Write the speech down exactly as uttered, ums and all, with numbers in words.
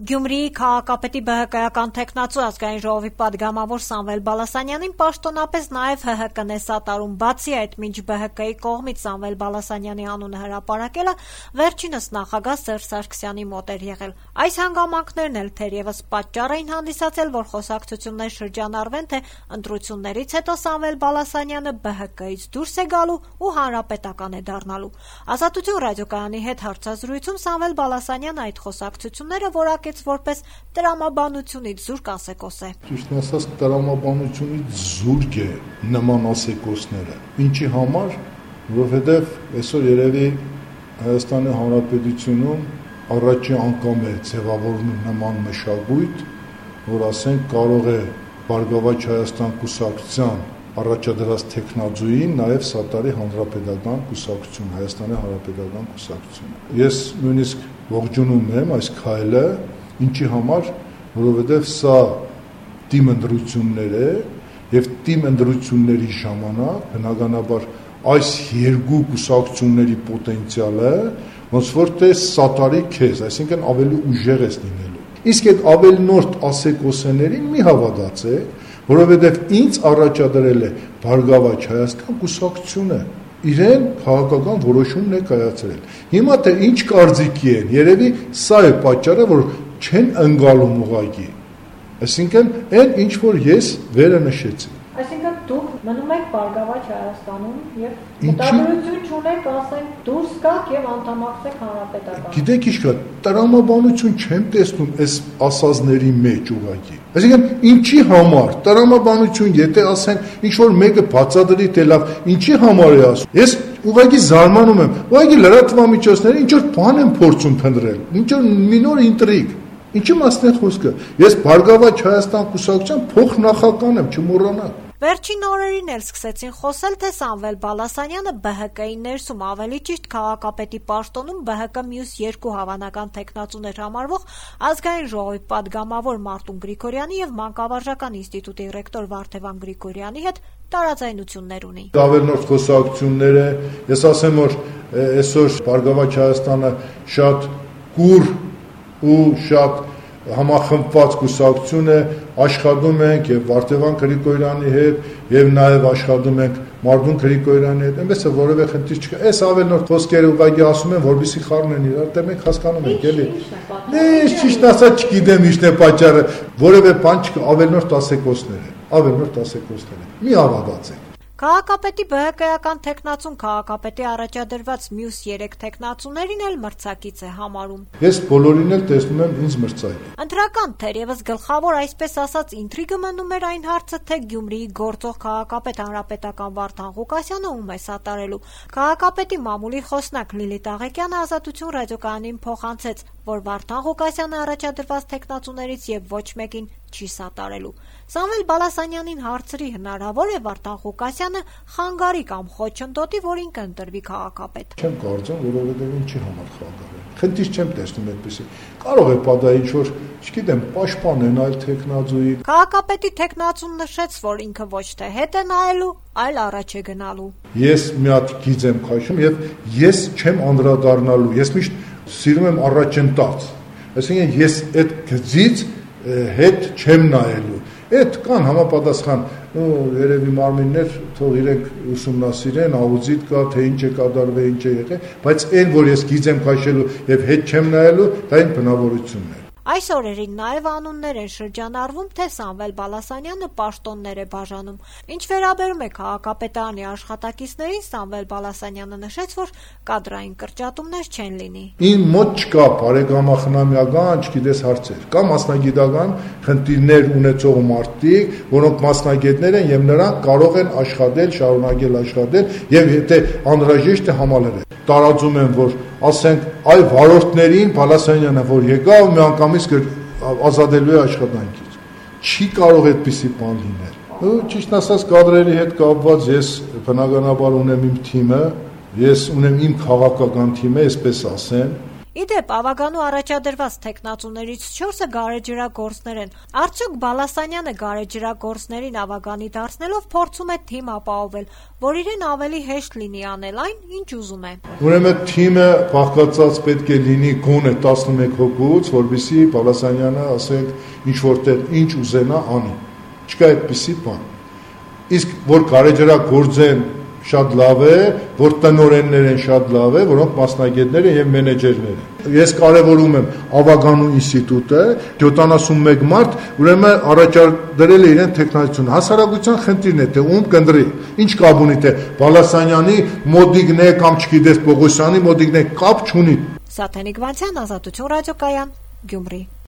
Գյումրիի քաղաքապետի ԲՀԿ-ական թեկնածու ազգային ժողովի պատգամավոր Սամվել Բալասանյանին պաշտոնապես նաև ՀՀԿ-ն է սատարում, բացի այդ, մինչ ԲՀԿ-ի կողմից Սամվել Բալասանյանի անունը հրապարակելը վերջինս նախագահ Սերժ Սարգսյանի մոտ էր եղել։ Այս հանգամանքներն էլ թերևս պատճառ էին հանդիսացել, որ խոսակցություններ շրջանառվեն, թե ընտրություններից հետո Սամվել Բալասանյանը ԲՀԿ-ից դուրս է գալու ու հանրապետական է դառնալու։ Ազատություն ռադիոկայանի հետ հարցազրույցում Սամվել Բալասանյանը այդ խոսակցությունները որակեց որպես տրամաբանությունից զուրկ ասեկոս է։ Ճիշտն ասած, տրամաբանությունից զուրկ է նման ասեկոսները։ Ինչի համար, որովհետև այսօր երևի Հայաստանի Հանրապետությունում առաջին անգամ է ձևավորվում նման մշակույթ, որ ասենք կարող է Բարգավաճ Հայաստան կուսակցության առաջադրած տեխնազույին նաև սատարի հանրապետական կուսակցություն, Հայաստանի Հանրապետական կուսակցություն։ Ես նույնիսկ ողջունում եմ այս քայլը, ինչի համար, որովհետև սա թիմ ընտրություններ է եւ թիմ ընտրությունների ժամանակ բնականաբար այս երկու կուսակցությունների պոտենցիալը ոնց որ թե սատարի քեզ, այսինքն ավելի ուժեղ ես լինելու։ Իսկ այդ ավելնորդ ասեկոսներին մի հավատացեք, որովհետև ինձ առաջադրել է Բարգավաճ Հայաստան կուսակցությունը, իրեն քաղաքական որոշումն է կայացրել։ Հիմա թե ինչ կարծիքի են, երևի սա է պատճառը, որ չեն ընկալում ուղղակի։ Այսինքն այն ինչ որ ես վերը նշեցի։ Այսինքն դուք մնում եք Բարգավաճ Հայաստանում եւ մտադրություն չունեք, ասենք, դուրս գաք եւ անդամակցեք հանրապետական։ Գիտեք ինչ կա, տրամաբանություն չեմ տեսնում այս ասածների մեջ ուղղակի։ Այսինքն ինչի համար տրամաբանություն, եթե ասեն ինչ որ մեկը բացատրի թե լավ, ինչի համար է ասում։ Ես ուղղակի զարմանում եմ, ուղղակի լրատվամիջոցները ինչ որ բան են փորձում փնտրել, ինչ որ մինոր ինտրիգ։ Ինչի մասն է խոսքը։ Ես Բարգավաճ Հայաստան կուսակցության փոխնախագահ եմ, չմոռանաք։ Վերջին օրերին էլ սկսեցին խոսել, թե Սամվել Բալասանյանը ԲՀԿ-ի ներսում, ավելի ճիշտ քաղաքապետի պաշտոնում ԲՀԿ մյուս երկու հավանական տեխնացուներ համարվող ազգային ժողովի պատգամավոր Մարտուն Գրիգորյանի եւ Մանկավարժական ինստիտուտի ռեկտոր Վարդևան Գրիգորյանի հետ տարաձայնություններ ունի։ Ավելնորդ խոսակցությունները, ես ասեմ, որ այսօր Բարգավաճ Հայաստանը շատ կուր ու շատ համախմբված կուսակցություն է, աշխատում ենք եւ Վարդևան Գրիգորյանի հետ եւ նաեւ աշխատում ենք Մարտուն Գրիգորյանի հետ, այնպես է որևէ խնդիր չկա։ Այս ավելնորդ խոսքերը ուղղակի ասում են, որպեսզի խառնեն իրար, դե մենք հասկանում ենք, էլի։ Դե ճիշտ ասած չգիտեմ ինչն է պատճառը, որևէ բան չկա, ավելնորդ ասեկոսներ են, ավելնորդ ասեկոսներ են։ Մի հավատացեք։ Քաղաքապետի ԲՀԿ-ական թեկնածուն քաղաքապետի առաջադրված մյուս երեք թեկնածուներին էլ մրցակից է համարում։ Ես բոլորին էլ տեսնում եմ ինձ մրցակից։ Ընտրական թերևս գլխավոր այսպես ասած ինտրիգը մնում էր այն հարցը, թե Գյումրիի գործող քաղաքապետ հանրապետական Վարդան Ղուկասյանը ում է սատարելու։ Քաղաքապետի մամուլի խոսնակ Լիլիթ Աղեկյանը Ազատություն ռադիոկայանին փոխանցեց, որ Վարդան Ղուկասյանը առաջադրված թեկնածուներից եւ ոչ մեկին չի սատարելու։ Սամվել Բալասանյանին հարցրի հնարավոր է Վարդան Ղուկասյանը խանգարի կամ խոչընդոտի, որ ինքը ընտրվի քաղաքապետ։ Չեմ կարծում, որովհետև ինչի համար խանգարել։ Խնդիր չեմ տեսնում այդպեսի։ Կարող է պատահի ինչ-որ, չգիտեմ, պաշտպանեն այլ տեխնազույի։ Քաղաքապետի տեխնացուն նշեց, որ ինքը ոչ թե հետ է նայելու, այլ առաջ է գնալու։ Ես մի հատ գիծ եմ քաշում եւ ես չեմ անդրադառնալու։ Ես միշտ սիրում եմ առաջընթաց։ Այսինքն ես այդ գծից հետ չեմ նայելու։ Այդ կան համապատասխան երևի մարմիններ, թող իրենք ուսումնասիրեն, աուդիտ կա, թե ինչ է կատարվել, ինչ է եղել, բայց այն, որ ես գիծ եմ քաշելու եւ հետ չեմ նայելու, դա այն բնավորությունն է։ Այս օրերին նաև անուններ են շրջանառվում, թե Սամվել Բալասանյանը պաշտոններ է բաժանում։ Ինչ վերաբերում է քաղաքապետարանի աշխատակիցներին, Սամվել Բալասանյանը նշեց, որ կադրային կրճատումներ չեն լինի։ Ին մոտ չկա բարեկամախնամյական, չգիտես հարցեր, կա մասնագիտական խնդիրներ ունեցող մարդիկ, որոնք մասնագետներ են եւ նրանք կարող են աշխատել, շարունակել աշխատել եւ եթե անհրաժեշտ է համալրել։ Տարածում են, որ ասենք այ վարորդներին Բալասանյանը որ եկավ մի անգամից ազատելու է աշխատանքից։ Չի կարող այդպիսի բան լինել։ Ու ճիշտ ասած կադրերի հետ կապված ես բնականաբար ունեմ իմ թիմը, ես ունեմ իմ քաղաքական թիմը, այսպես ասեմ։ Իդեպ, Ավագանու առաջադրված թեկնածուներից չորսը գարեջրագործներ են։ Արդյոք Բալասանյանը գարեջրագործներին Ավագանի դարձնելով փորձում է թիմ ապահովել, որ իրեն ավելի հեշտ լինի անել այն, ինչ ուզում է։ Ուրեմն թիմը բաղկացած պետք է լինի գոնե տասնմեկ հոգուց, որովհետեւ Բալասանյանը, ասենք, ինչ որտեղ ինչ ուզենա անի։ Չկա այդպիսի բան։ Իսկ որ գարեջրագործեն շատ լավ է, որ տնօրեններ են շատ լավ է, որոնք մասնագետներ են եւ մենեջերներ են։ Ես կարևորում եմ Ավագանու ինստիտուտը, յոթանասունմեկ մարդ, ուրեմն առաջադրել է իրեն տեխնոլոգիան։ Հասարակության խնդիրն է, թե ում կնդրի, ինչ կապ ունի, թե Բալասանյանի մոդիկն է կամ չգիտես Պողոսյանի մոդիկն է, կապ չունի։ Սաթենիկ Վանցյան, Ազատություն ռադիոկայան, Գյումրի։